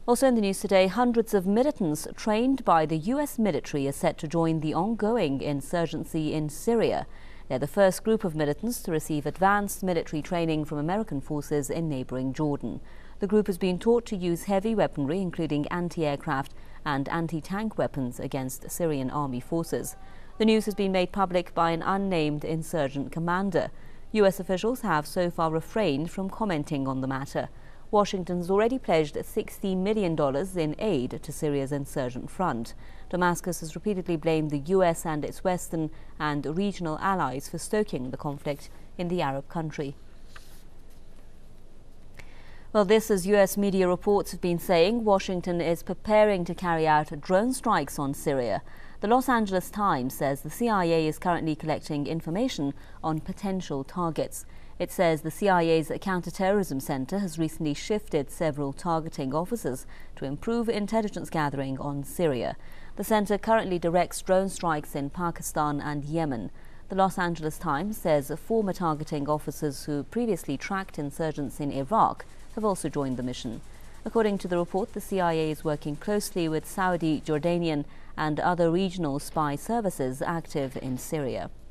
Also in the news today, hundreds of militants trained by the US military are set to join the ongoing insurgency in Syria. They're the first group of militants to receive advanced military training from American forces in neighbouring Jordan. The group has been taught to use heavy weaponry, including anti-aircraft and anti-tank weapons, against Syrian army forces. The news has been made public by an unnamed insurgent commander. US officials have so far refrained from commenting on the matter. Washington has already pledged $60 million in aid to Syria's insurgent front. Damascus has repeatedly blamed the US and its Western and regional allies for stoking the conflict in the Arab country. Well, this, as US media reports have been saying, Washington is preparing to carry out drone strikes on Syria. The Los Angeles Times says the CIA is currently collecting information on potential targets. It says the CIA's Counterterrorism Center has recently shifted several targeting officers to improve intelligence gathering on Syria. The center currently directs drone strikes in Pakistan and Yemen. The Los Angeles Times says former targeting officers who previously tracked insurgents in Iraq have also joined the mission. According to the report, the CIA is working closely with Saudi, Jordanian and other regional spy services active in Syria.